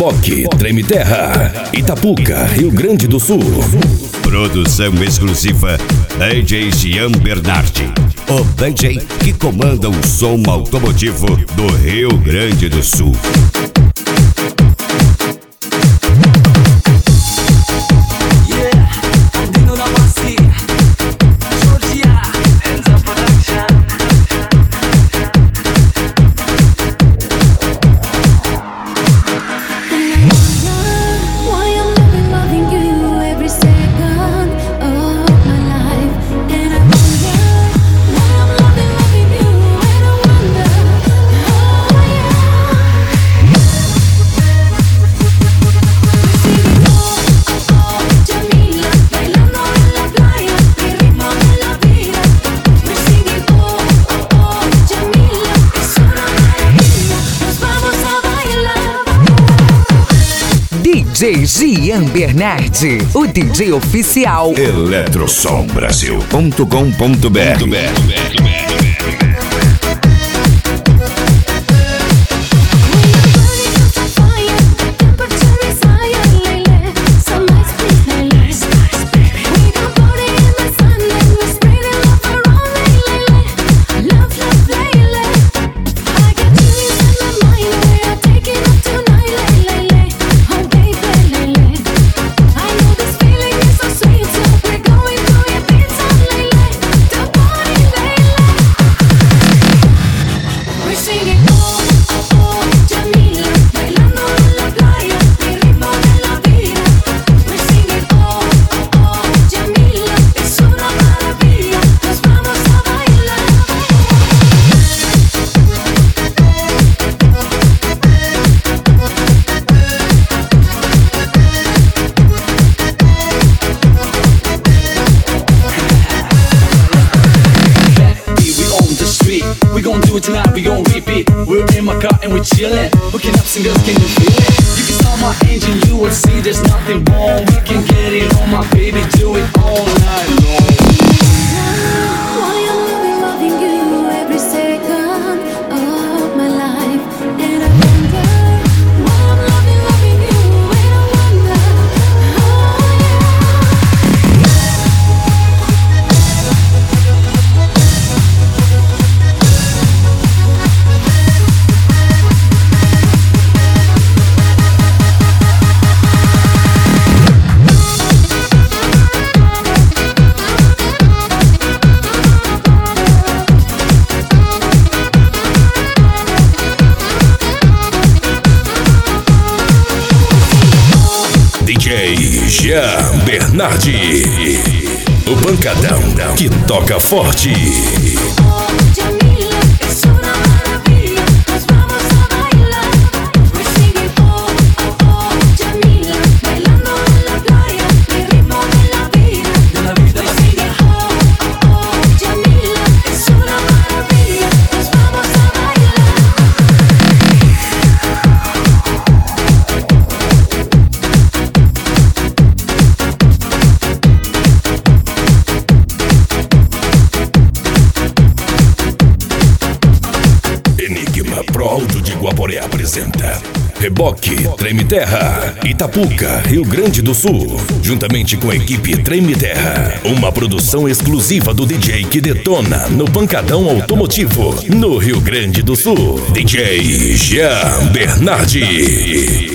Reboque, Treme Terra, Itapuca, Rio Grande do Sul. Produção exclusiva DJ Jean Bernardi, o DJ que comanda o som automotivo do Rio Grande do Sul. DJ Jean Bernardi, o DJ oficial. Eletrosombrasil.com.br. Tonight we gon' repeat. We're in my car and we're chillin', hooking up singles, can you feel it? You can start my engine, you will see there's nothing wrong. We can get it on, my baby, do it all night long. DJ Jean Bernardi, o pancadão que toca forte. Pro Alto de Guaporé apresenta Reboque, Treme Terra, Itapuca, Rio Grande do Sul. Juntamente com a equipe Treme Terra, uma produção exclusiva do DJ que detona no pancadão automotivo no Rio Grande do Sul. DJ Jean Bernardi.